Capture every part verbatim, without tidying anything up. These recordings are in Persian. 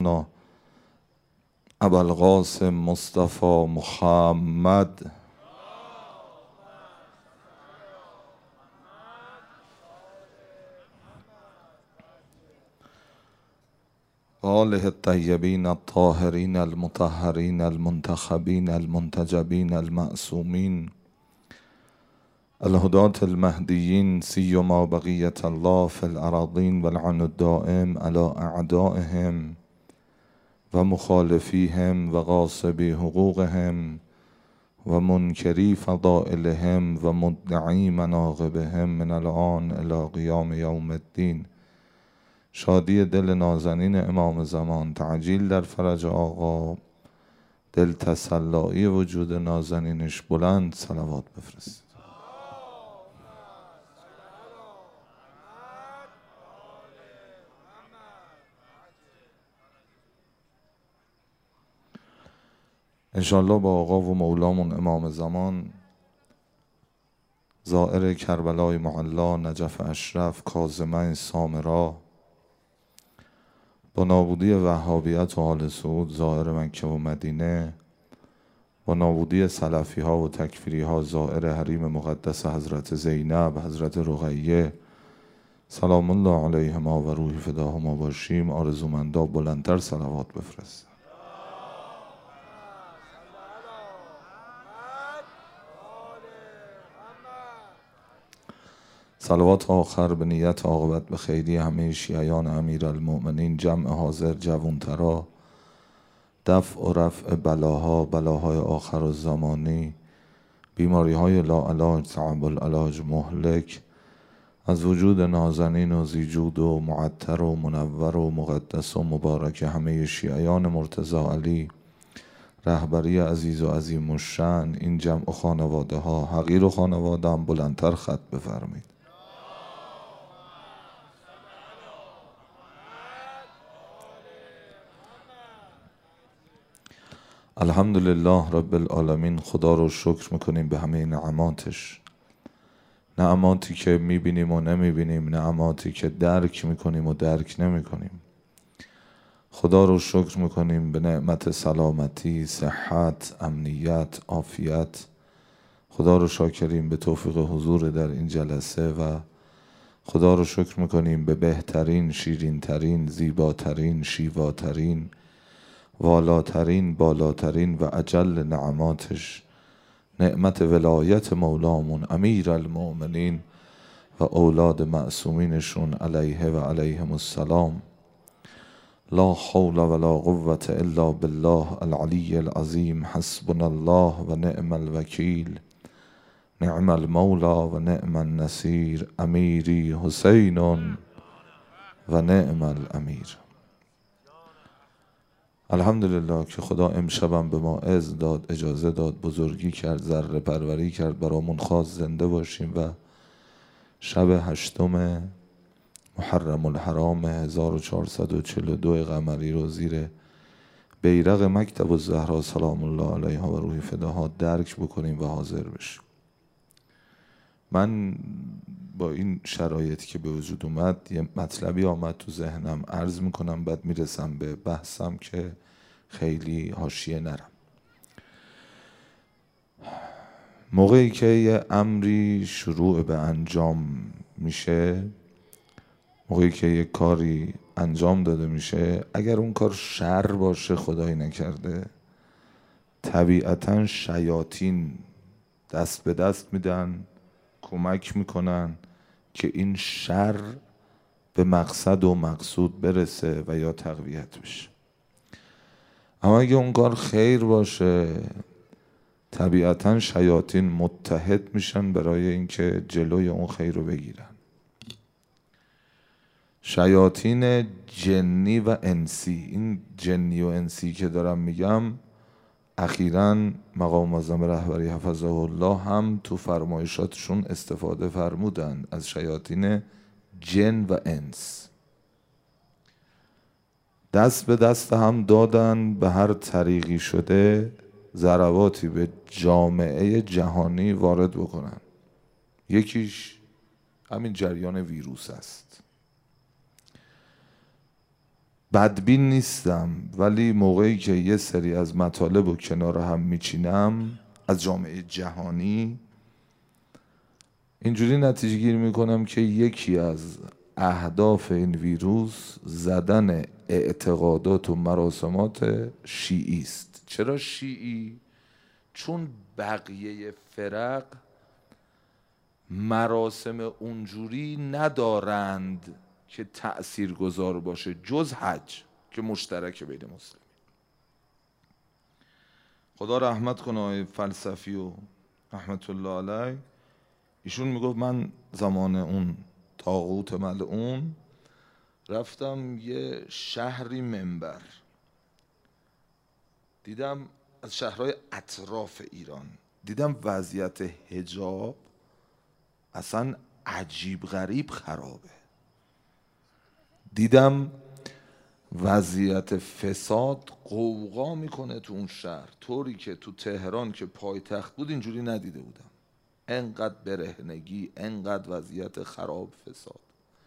مولانا ابوالقاسم مصطفى محمد آله الطیبین الطاهرین المطهرین المنتخبین المنتجبین المعصومین الهداة المهدیین سیما بقیة الله فی الأراضین والعن الدائم على اعدائهم و مخالفیهم و غاصبی حقوقهم و منکری فضائلهم و مدعی مناقبهم من الآن الی قیام یوم الدین. شادی دل نازنین امام زمان، تعجیل در فرج آقا، دل تسلایی وجود نازنینش، بلند صلوات بفرست. انشاءالله با آقا و مولامون امام زمان، زائر کربلای معلا، نجف اشرف، کاظمه سامرا، با نابودی وهابیت و آل سعود زائر مکه و مدینه، با نابودی سلفی ها و تکفیری ها زائر حریم مقدس حضرت زینب، حضرت رقیه سلام الله علیهما و روح فداهما باشیم. آرزومندا بلندتر صلوات بفرست. صلوات آخر به نیت عاقبت به خیری همه شیعیان امیرالمؤمنین، جمع حاضر جوانترا، دفع و رفع بلاها، بلاهای آخر و زمانی، بیماری های لاعلاج، صعب العلاج، مهلک، از وجود نازنین و زیجود و معطر و منور و مقدس و مبارک همه شیعیان مرتضی علی، رهبری عزیز و عظیم الشأن، این جمع و خانواده ها، حقیر و خانواده هم بلندتر خط بفرمید. الحمدلله رب العالمین. خدا رو شکر میکنیم به همه نعماتش، نعماتی که میبینیم و نمیبینیم، نعماتی که درک میکنیم و درک نمیکنیم. خدا رو شکر میکنیم به نعمت سلامتی، صحت، امنیت، عافیت. خدا رو شاکریم به توفیق حضور در این جلسه و خدا رو شکر میکنیم به بهترین، شیرینترین، زیباترین، شیواترین، والاترین، بالاترین و اجل نعماتش، نعمت ولایت مولامون امیر المؤمنین و اولاد معصومینشون علیه و علیهم السلام. لا حول ولا قوة الا بالله العلی العظیم. حسبنا الله و نعم الوکیل، نعم المولا و نعم النصیر. امیری حسین و نعم الامیر. الحمدلله که خدا امشبم به ما عز داد، اجازه داد، بزرگی کرد، ذره پروری کرد، برامون خواست زنده باشیم و شب هشتم محرم الحرام هزار و چهارصد و چهل و دو قمری رو زیر بیرق مکتب الزهرا سلام الله علیها و روح فداها درک بکنیم و حاضر بشیم. من با این شرایطی که به وجود اومد یه مطلبی آمد تو ذهنم، عرض میکنم بعد میرسم به بحثم که خیلی حاشیه نرم. موقعی که یه امری شروع به انجام میشه، موقعی که یه کاری انجام داده میشه، اگر اون کار شر باشه خدایی نکرده، طبیعتا شیاطین دست به دست میدن، کمک میکنن که این شر به مقصد و مقصود برسه و یا تقویت بشه. اما اگه اون کار خیر باشه، طبیعتا شیاطین متحد میشن برای اینکه جلوی اون خیر رو بگیرن. شیاطین جنی و انسی، این جنی و انسی که دارم میگم اخیراً مقام معظم رهبری حفظه الله هم تو فرمایشاتشون استفاده فرمودن از شیاطین جن و انس. دست به دست هم دادن، به هر طریقی شده ضرباتی به جامعه جهانی وارد بکنن. یکیش همین جریان ویروس است. بدبین نیستم، ولی موقعی که یه سری از مطالب رو کنار هم میچینم از جامعه جهانی، اینجوری نتیجه گیری میکنم که یکی از اهداف این ویروس زدن اعتقادات و مراسمات شیعی است. چرا شیعی؟ چون بقیه فرق مراسم اونجوری ندارند که تأثیر گذار باشه جز حج که مشترک بین مسلمین. خدا رحمت کنه آقای فلسفی و رحمت الله علیه، ایشون میگفت من زمان اون طاغوت ملعون رفتم یه شهری منبر، دیدم از شهرهای اطراف ایران، دیدم وضعیت حجاب اصلا عجیب غریب خرابه، دیدم وضعیت فساد قوقا میکنه تو اون شهر طوری که تو تهران که پایتخت بود اینجوری ندیده بودم. انقدر برهنگی، انقدر وضعیت خراب، فساد.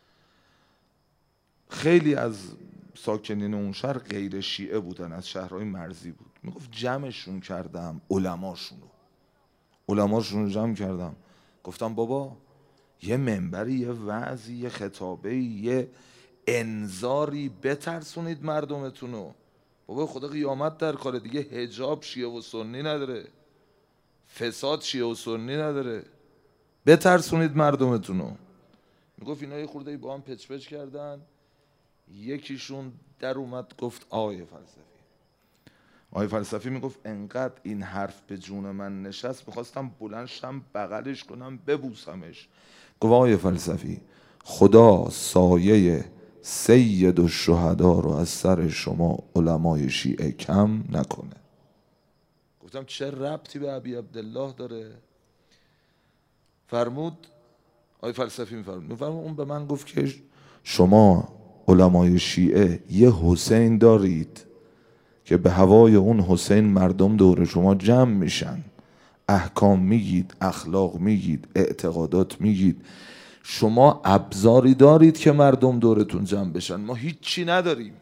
خیلی از ساکنین اون شهر غیر شیعه بودن، از شهرهای مرزی بود. میگفت جمعشون کردم، علماشونو علماشونو جمع کردم، گفتم بابا یه منبری، یه وعظی، یه خطابه، یه انذاری بترسونید مردمتونو. بابا خدا قیامت در کاره دیگه. حجاب شیعه و سنی نداره، فساد شیعه و سنی نداره، بترسونید مردمتونو. میگفت اینا یه خورده با هم پچ پچ کردن، یکیشون در اومد گفت آقای فلسفی آقای فلسفی میگفت انقدر این حرف به جون من نشست میخواستم بلند شم بغلش کنم ببوسمش. گفت آقای فلسفی خدا سایه سید الشهدا رو از سر شما علمای شیعه کم نکنه. گفتم چه ربطی به ابی عبدالله داره؟ فرمود آقای فلسفی میفرمود میفرمود اون به من گفت که شما علمای شیعه یه حسین دارید که به هوای اون حسین مردم دور شما جمع میشن، احکام میگید، اخلاق میگید، اعتقادات میگید. شما ابزاری دارید که مردم دورتون جمع بشن، ما هیچی نداریم.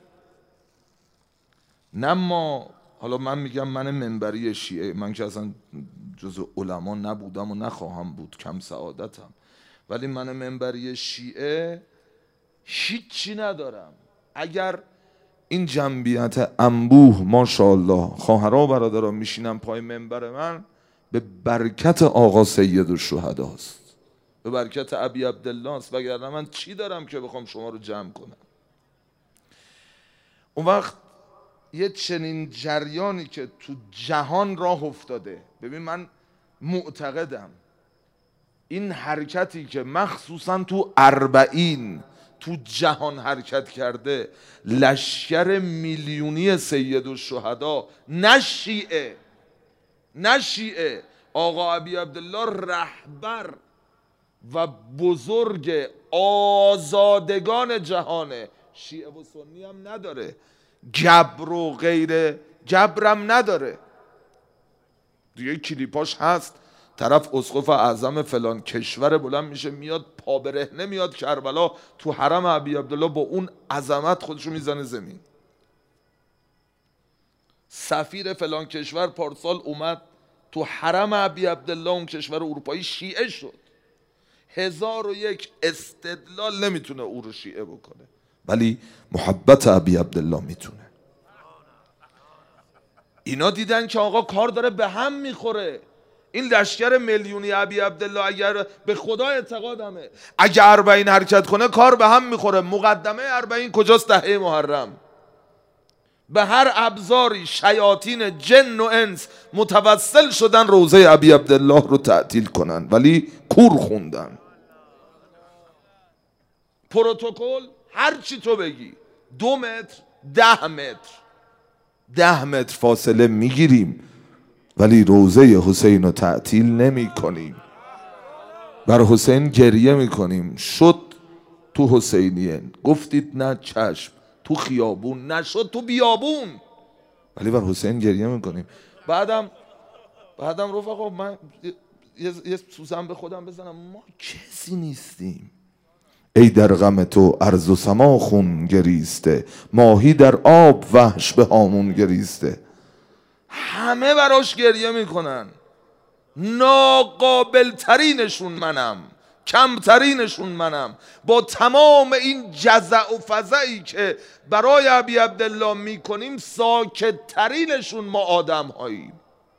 نه ما، حالا من میگم من منبری شیعه، من که اصلا جزو علما نبودم و نخواهم بود، کم سعادتم، ولی من منبری شیعه هیچی ندارم. اگر این جنبیت انبوه ماشاءالله خواهرها و برادرها میشینن پای منبر من، به برکت آقا سید الشهداست، به برکت ابی عبدالله است، وگرنه من چی دارم که بخوام شما رو جمع کنم؟ اون وقت یه چنین جریانی که تو جهان راه افتاده، ببین من معتقدم این حرکتی که مخصوصا تو اربعین تو جهان حرکت کرده، لشکر میلیونی سید الشهدا، نه شیعه نه شیعه، آقا ابی عبدالله رهبر و بزرگ آزادگان جهانه، شیعه و سنی هم نداره، جبر و غیر جبرم نداره دیگه. کلیپاش هست، طرف اسقف اعظم فلان کشور بلند میشه میاد پا برهنه میاد کربلا تو حرم ابی عبدالله با اون عظمت خودشو میزنه زمین. سفیر فلان کشور پارسال اومد تو حرم ابی عبدالله، اون کشور اروپایی، شیعه شد. هزار و یک استدلال نمیتونه او رو شیعه بکنه، ولی محبت ابی عبدالله میتونه. اینا دیدن که آقا کار داره به هم میخوره. این لشکر میلیونی ابی عبدالله اگر به خدا اعتقادمه اگر اربعین حرکت کنه کار به هم میخوره. مقدمه اربعین کجاست؟ دهه محرم. به هر ابزاری شیاطین جن و انس متوسل شدن روضه ابی عبدالله رو تعطیل کنن، ولی کور خوندن. پروتکل هر چی تو بگی، دو متر، ده متر ده متر فاصله میگیریم، ولی روضه حسین رو تعطیل نمی کنیم. بر حسین گریه میکنیم. شد تو حسینیه، گفتید نه چشم، تو خیابون نشد تو بیابون، ولی بر حسین گریه میکنیم. بعدم بعدم رفقا من یه, یه سوزن به خودم بزنم، ما کسی نیستیم. ای در غم تو ارض و سما خون گریسته، ماهی در آب وحش به هامون گریسته. همه براش گریه میکنن، ناقابل ترینشون منم، کمترینشون منم. با تمام این جزع و فزعی که برای ابی عبدالله میکنیم ساکت ترینشون ما آدم هاییم.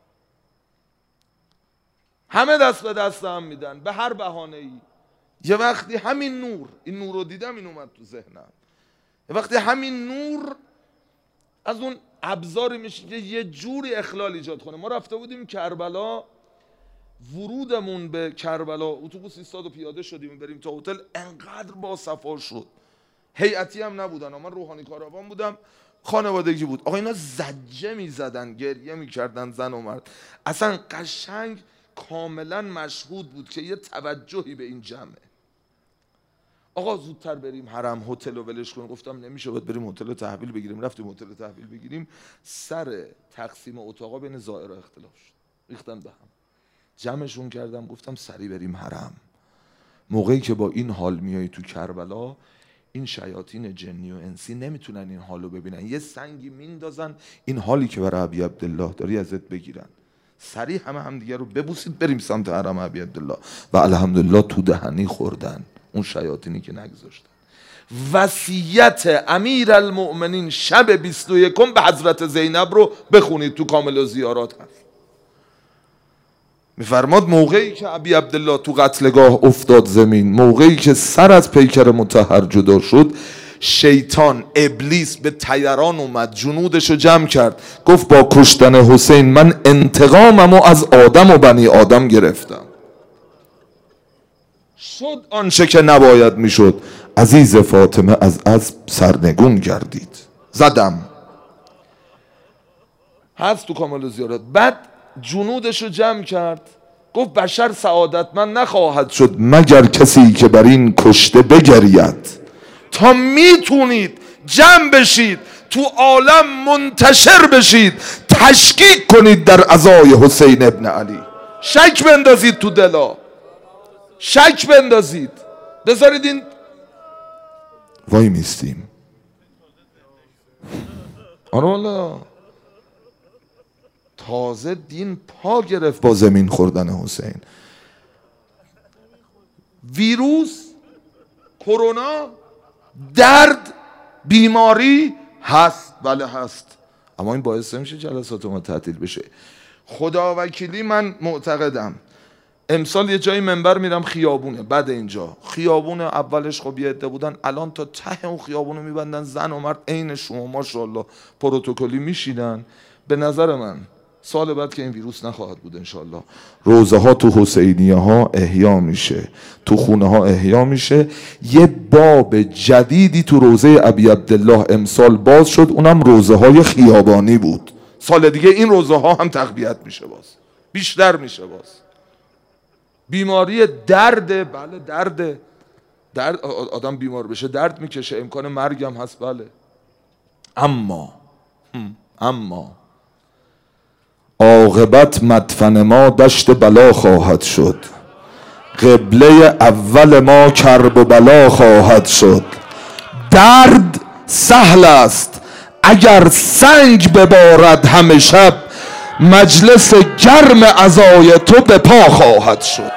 همه دست به دست هم میدن به هر بهانه ای. یه وقتی همین نور، این نور رو دیدم این اومد تو ذهنم، یه وقتی همین نور از اون ابزاری میشه که یه جوری اخلال ایجاد کنه. ما رفته بودیم کربلا، ورودمون به کربلا اتوبوس ایستاد و پیاده شدیم بریم تا هتل، انقدر با صفا شد. هیئتی هم نبودن، من روحانی کاروان بودم، خانوادگی بود. آقا اینا زجه میزدن، گریه میکردن، زن و مرد. اصلا قشنگ کاملا مشهود بود که یه توجهی به این جمعه. آقا زودتر بریم حرم، هتل رو ولش کنیم. گفتم نمیشه، باید بریم هتل تحویل بگیریم. رفتیم هتل تحویل بگیریم، سر تقسیم اتاقا بین زائرا اختلاف شد، ریختن به هم. جمعشون کردم، گفتم سری بریم حرم. موقعی که با این حال میای تو کربلا، این شیاطین جنی و انسی نمیتونن این حالو ببینن، یه سنگی میندازن این حالی که برای ابی عبدالله داری ازت بگیرن. سریع همه هم دیگه رو ببوسید بریم سمت حرم ابی عبدالله. و الحمدلله تو دهنی خوردن اون شیاطینی که نگذاشتن. وصیت امیر المؤمنین شب بیست و یکم به حضرت زینب رو بخونید، تو کامل و زیارات هست. میفرماد موقعی که ابی عبدالله تو قتلگاه افتاد زمین، موقعی که سر از پیکر مطهر جدا شد، شیطان ابلیس به طیران اومد، جنودشو جمع کرد، گفت با کشتن حسین من انتقاممو از آدم و بنی آدم گرفتم. شد آنچه که نباید میشد، عزیز فاطمه از از سرنگون گردید. زدم هست تو کامل زیارت. بعد جنودشو جمع کرد، گفت بشر سعادتمند نخواهد شد مگر کسی که بر این کشته بگرید. تا میتونید جمع بشید تو عالم، منتشر بشید، تشکیک کنید در عزای حسین ابن علی. شک بندازید تو دلا، شک بندازید، بذارید این وای میستیم. آره والا تازه دین پا گرفت با زمین خوردن حسین. ویروس، کرونا، درد، بیماری هست، بله هست، اما این باعث نمیشه جلسات ما تعطیل بشه. خدا وکیلی من معتقدم امسال یه جایی منبر میرم خیابونه، بعد اینجا خیابون اولش خب یه عده بودن، الان تا ته اون خیابونو میبندن، زن و مرد عین شما ماشاءالله پروتکلی میشینن. به نظر من سال بعد که این ویروس نخواهد بود انشالله، روزه ها تو حسینیه ها احیا میشه، تو خونه ها احیا میشه. یه باب جدیدی تو روزه ابی عبدالله امسال باز شد، اونم روزه های خیابانی بود. سال دیگه این روزه ها هم تقویت میشه، باز بیشتر میشه. باز بیماری درده، بله درده، درد آدم بیمار بشه درد میکشه، امکان مرگ هم هست، بله. اما اما عاقبت مدفن ما دشت بلا خواهد شد، قبله اول ما کرب و بلا خواهد شد. درد سهل است اگر سنگ ببارد همه شب، مجلس گرم عزای تو به پا خواهد شد.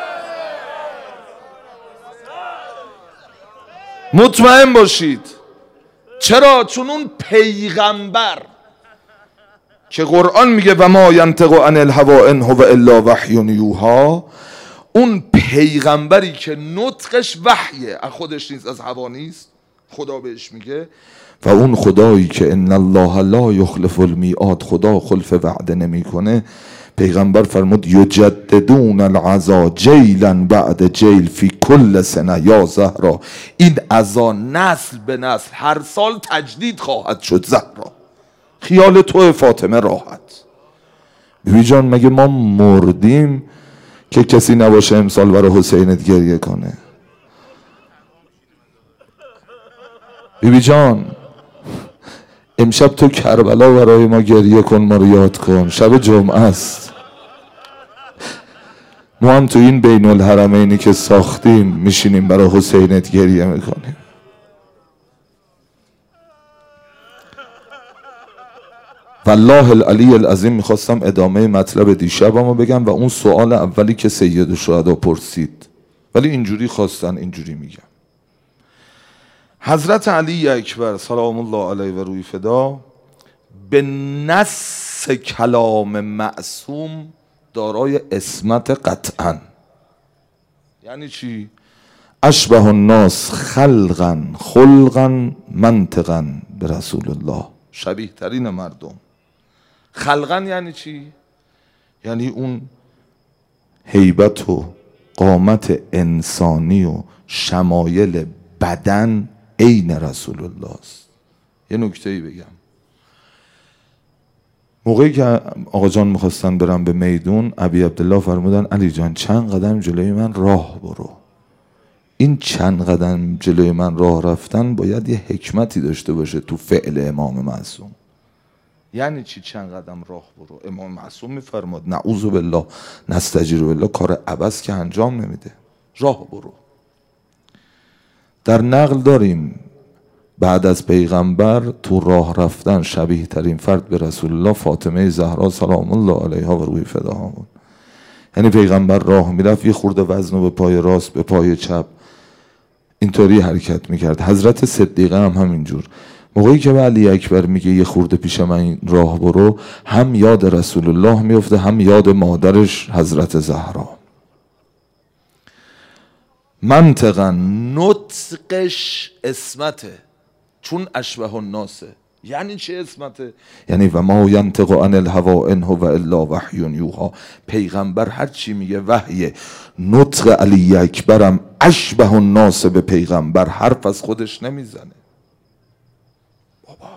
مطمئن باشید. چرا؟ چون اون پیغمبر که قرآن میگه و ما ینطق عن الهوا ان هو الا وحی یوحی، اون پیغمبری که نطقش وحیه، از خودش نیست، از هوا نیست، خدا بهش میگه. و اون خدایی که ان الله لا یخلف المیعاد، خدا خلف وعده نمیکنه، پیغمبر فرمود یجددون العزا جیلا بعد جیل فی کل سنه یا زهرا، این عزا نسل به نسل هر سال تجدید خواهد شد. زهرا خیال تو فاطمه راحت. بیبی جان مگه ما مردیم که کسی نباشه امسال برای حسینت گریه کنه؟ بیبی جان امشب تو کربلا برای ما گریه کن، ما رو یاد کن، شب جمعه است. ما هم تو این بین الحرمینی که ساختیم میشینیم برای حسینت گریه میکنیم. والله العلی العظیم میخواستم ادامه مطلب دیشبمو بگم و اون سوال اولی که سید الشهدا پرسید، ولی اینجوری خواستن اینجوری میگم. حضرت علی اکبر سلام الله علیه و روی فدا به نص کلام معصوم دارای عصمت قطعا. یعنی چی؟ اشبه الناس خلقا خلقا منطقا به رسول الله، شبیه ترین مردم. خلقا یعنی چی؟ یعنی اون هیبت و قامت انسانی و شمایل بدن عین رسول الله است. یه نکته‌ای بگم، موقعی که آقا جان میخواستن برن به میدون، ابی عبدالله فرمودن علی جان چند قدم جلوی من راه برو. این چند قدم جلوی من راه رفتن باید یه حکمتی داشته باشه تو فعل امام معصوم. یعنی چی چند قدم راه برو؟ امام معصوم میفرماد نعوذ بالله نستجیر بالله کار عبث که انجام نمیده، راه برو. در نقل داریم بعد از پیغمبر تو راه رفتن شبیه ترین فرد به رسول الله فاطمه زهرا سلام الله علیها و روی فداها بود. یعنی پیغمبر راه میرفت یه خورده وزنو به پای راست به پای چپ اینطوری حرکت میکرد. حضرت صدیقه هم همینجور. موقعی که به علی اکبر میگه یه خورده پیش من راه برو، هم یاد رسول الله میفته هم یاد مادرش حضرت زهرا. منطقا نطقش اسمته، چون اشبه الناسه. یعنی چه اسمته؟ یعنی و ما ینطق عن الهوا ان هو الا وحی یوحی. پیغمبر هر چی میگه وحیه. نطق علی اکبرم اشبه الناس به پیغمبر، حرف از خودش نمیزنه. بابا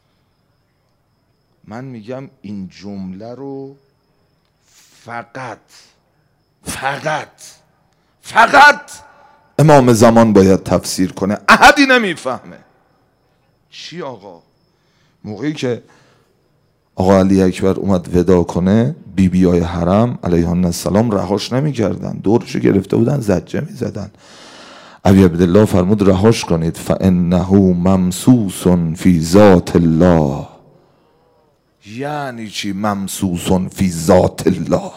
من میگم این جمله رو فقط فقط فقط امام زمان باید تفسیر کنه، احدی نمیفهمه. چی آقا؟ موقعی که آقا علی اکبر اومد ودا کنه، بی بی های حرم علیهن السلام رهاش نمی کردن، دورشو گرفته بودن زجه می زدن. ابی عبدالله فرمود رهاش کنید، فانه ممسوس فی ذات الله. یعنی چی ممسوس فی ذات الله؟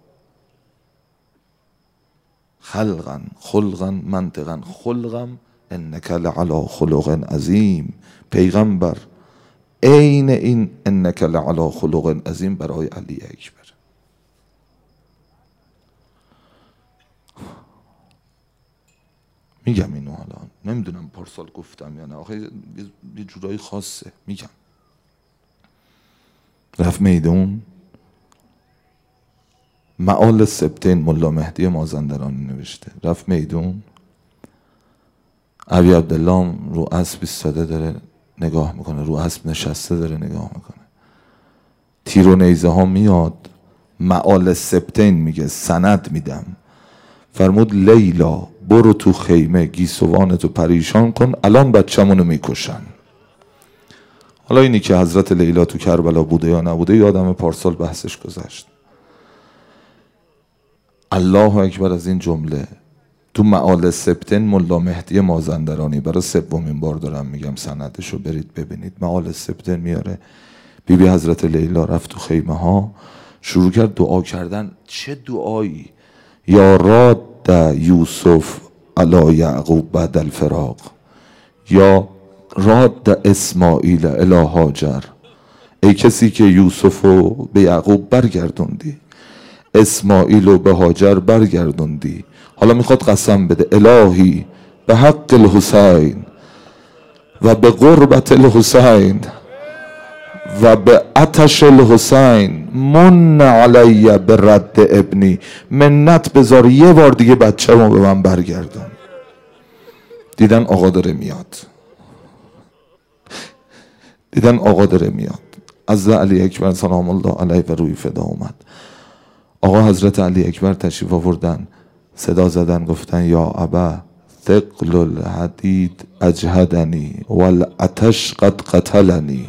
خلقا خلقا منطقا خلقا انک لعلی خلق عظیم. پیغمبر عین این انک لعلی خلق عظیم برای علی اکبر. میگم اینو حالا نمیدونم پارسال گفتم یا نه، آخه یه جورایی خاصه. میگم رفت میدون، معال سبتین ملا مهدی مازندرانی نوشته، رفت میدون، ابی عبدالله رو اسب ایستاده داره نگاه میکنه، رو اسب نشسته داره نگاه میکنه، تیر و نیزه ها میاد. معال سبتین میگه سند میدم، فرمود لیلا برو تو خیمه گیسوانتو پریشان کن، الان بچه‌مونو میکشن. حالا اینی که حضرت لیلا تو کربلا بوده یا نبوده یادم پارسال بحثش گذشت. الله اکبر از این جمله تو معال سبتین ملا مهدی مازندرانی، برای سومین بار دارم میگم سندشو برید ببینید. معال سبتین میاره بی بی حضرت لیلا رفت تو خیمه ها، شروع کرد دعا کردن. چه دعایی؟ یا راد یوسف علی یعقوب بعد الفراق، یا راد اسماعیل الی هاجر. ای کسی که یوسف رو به یعقوب برگردوندی، اسماعیل رو به هاجر برگردوندی، حالا میخواد قسم بده الهی به حق الحسین و به قربت الحسین و به آتش الحسین من علی به رد ابنی، منت بذار یه بار دیگه بچه رو به من برگردون. دیدن آقا داره میاد، دیدن آقا داره میاد. از علی اکبر سلام الله علیه و روی فدا اومد. آقا حضرت علی اکبر تشریف آوردن، صدا زدن گفتن یا ابا ثقل الحدید اجهدنی والعطش قد قتلنی.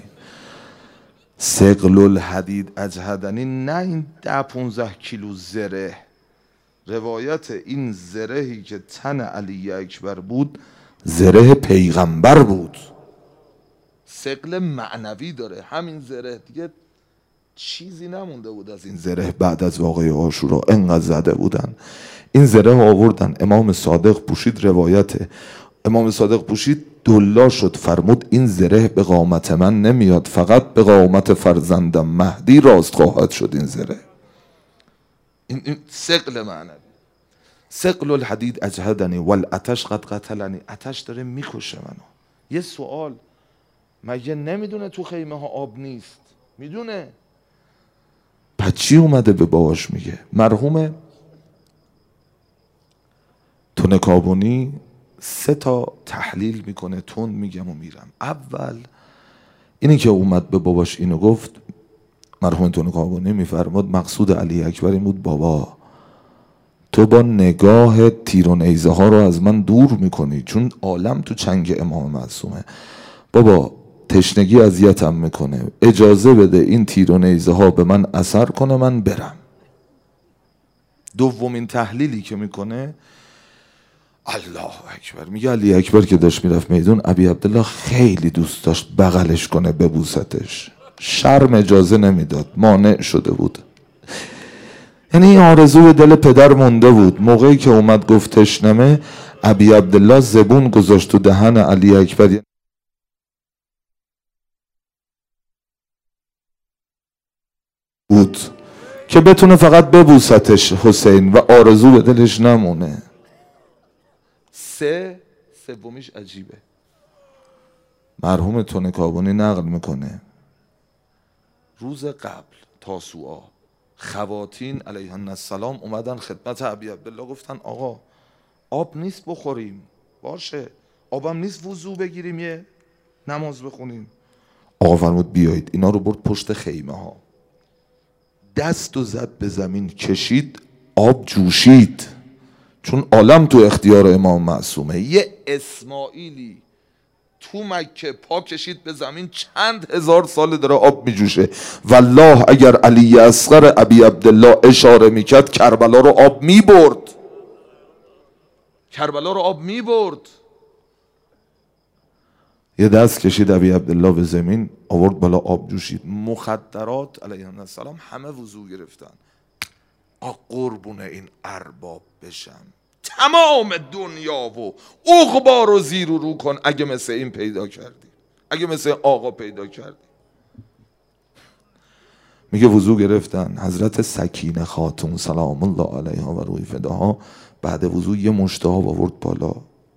ثقل الحدید اجهدنی، نه این ده پونزه کیلو زره روایت این زرهی که تن علی اکبر بود زره پیغمبر بود، ثقل معنوی داره همین زره. دیگه چیزی نمونده بود از این زره بعد از واقعه عاشورا، انقدر زده بودن. این زره آوردن، امام صادق پوشید، روایت امام صادق پوشید، دلا شد، فرمود این زره به قامت من نمیاد، فقط به قامت فرزندم مهدی راست خواهد شد این زره. این, این ثقل معنوی. ثقل الحدید اجهدنی والعطش قد قتلنی. عطش داره میکشه منو. یه سوال، مگه نمیدونه تو خیمه ها آب نیست؟ میدونه. پس چی اومده به باباش میگه؟ مرحوم تونکابونی سه تا تحلیل میکنه، تون میگم و میرم. اول اینی که اومد به باباش اینو گفت، مرحوم تونکابونی میفرماد مقصود علی اکبر این بود بابا تو با نگاه تیر و نیزه ها رو از من دور میکنی، چون عالم تو چنگ امام معصومه. بابا تشنگی اذیتم میکنه، اجازه بده این تیر و نیزه ها به من اثر کنه من برم. دومین تحلیلی که میکنه، الله اکبر، میگه علی اکبر که داشت میرفت میدون، ابی عبدالله خیلی دوست داشت بغلش کنه ببوستش، شرم اجازه نمیداد، مانع شده بود. یعنی این آرزو به دل پدر مونده بود. موقعی که اومد گفت تشنمه، ابی عبدالله زبون گذاشت تو دهن علی اکبر بود که بتونه فقط ببوستش حسین و آرزو به دلش نمونه. سه سومیش عجیبه. مرحوم تونکابونی نقل میکنه روز قبل تاسوعا خواتین علیهن السلام اومدن خدمت ابی عبدالله، گفتن آقا آب نیست بخوریم، باشه آبم نیست وضو بگیریم یه نماز بخونیم. آقا فرمود بیایید. اینا رو برد پشت خیمه ها، دست و زد به زمین، کشید، آب جوشید، چون عالم تو اختیار امام معصومه. یه اسماعیلی تو مکه پا کشید به زمین، چند هزار سال داره آب میجوشه. والله اگر علی اصغر ابی عبدالله اشاره میکرد کربلا رو آب میبرد، کربلا رو آب میبرد. یه دست کشید ابی عبدالله به زمین، آورد بالا، آب جوشید. مخدرات علیهم السلام همه وضو گرفتن. آ قربون این ارباب بشم، تمام دنیا و عقبا رو زیر و رو کن اگه مثل این پیدا کردی، اگه مثل آقا پیدا کردی. میگه وضو گرفتن. حضرت سکینه خاتون سلام الله علیها و روی فداها بعد وضو یه مشت آب آورد بالا،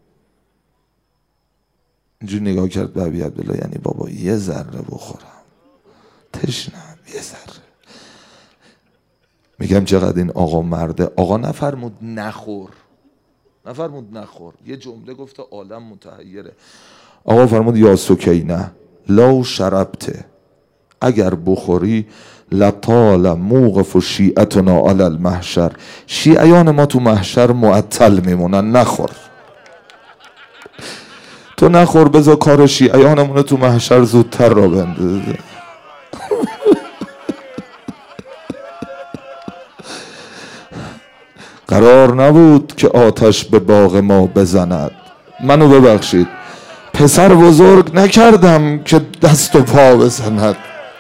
اینجوری نگاه کرد به ابی عبدالله، یعنی بابا یه ذره بخورم، تشنم یه ذره. میگم چقدر این آقا مرده. آقا نفرمود نخور، نفرمود نخور، یه جمله گفته عالم متحیره. آقا فرمود یا سکینه لو شربته، اگر بخوری لطال موقف و شیعتنا علی المحشر، شیعیان ما تو محشر معطل میمونن، نخور. تو نخور، بذار کار شیعیانمونه تو محشر زودتر را بندازه. قرار نبود که آتش به باغ ما بزند. منو ببخشید، پسر بزرگ نکردم که دست و پا بزند.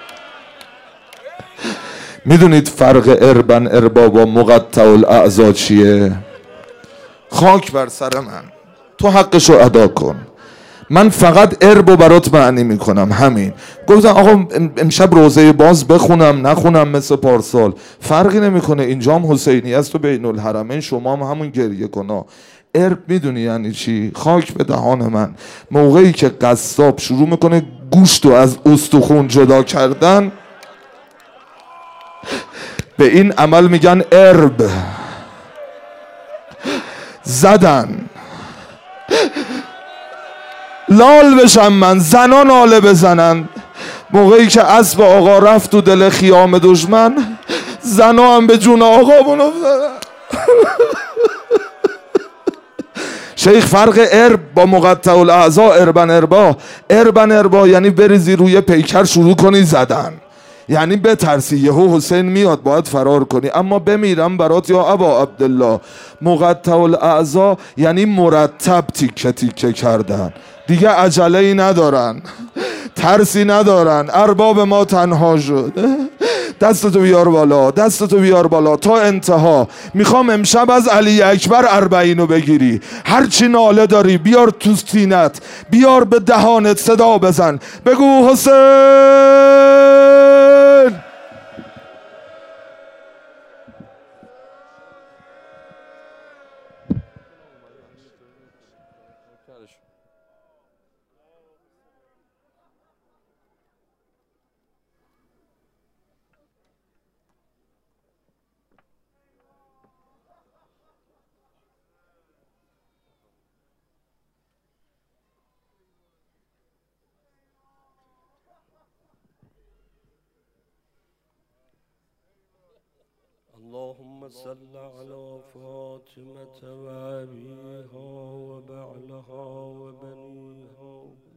میدونید فرق اربن اربا با مقطع الاعضا چیه؟ خاک بر سر من، تو حقشو ادا کن، من فقط اربو برات معنی میکنم، همین. گفتم آقا امشب روزه باز بخونم نخونم مثل پارسال، فرقی نمیکنه، اینجام حسینی است و بین الحرمین، شما هم همون گریه کنا. ارب میدونی یعنی چی؟ خاک به دهان من. موقعی که قصاب شروع میکنه گوشت رو از استخون جدا کردن، به این عمل میگن ارب. زدن لال بشم من، زنان ناله بزنن. موقعی که اسب آقا رفت تو دل خیام دشمن، زنا هم به جون آقا بونو شیخ فرق ارب با مقطع الاعضا اربن اربا. اربن اربا یعنی بریزی روی پیکر شروع کنی زدن، یعنی بترسی یهو حسین میاد باید فرار کنی. اما بمیرم برات یا ابا عبدالله. مقطع الاعضا یعنی مرتب تیکه تیکه کردن، دیگه عجله ای ندارن، ترسی ندارن. ارباب ما تنها شد. دستتو بیار بالا، دستتو بیار بالا تا انتها. میخوام امشب از علی اکبر اربعینو بگیری. هرچی ناله داری بیار تو سینت، بیار به دهانت، صدا بزن، بگو حسین. اللهم صل على فاطمة وأبيها وبعلها وبنيها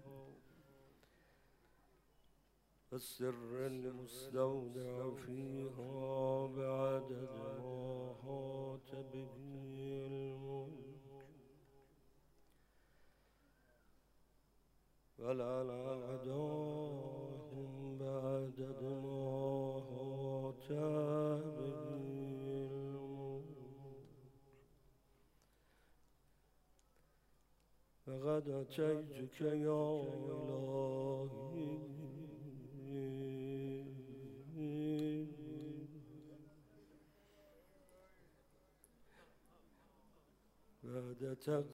والسر المستودع فيها بعدد ما أحاط به علمك وعلى أعدائهم بعدد ما أحاط به فقد أتيتك يا إلهي بعد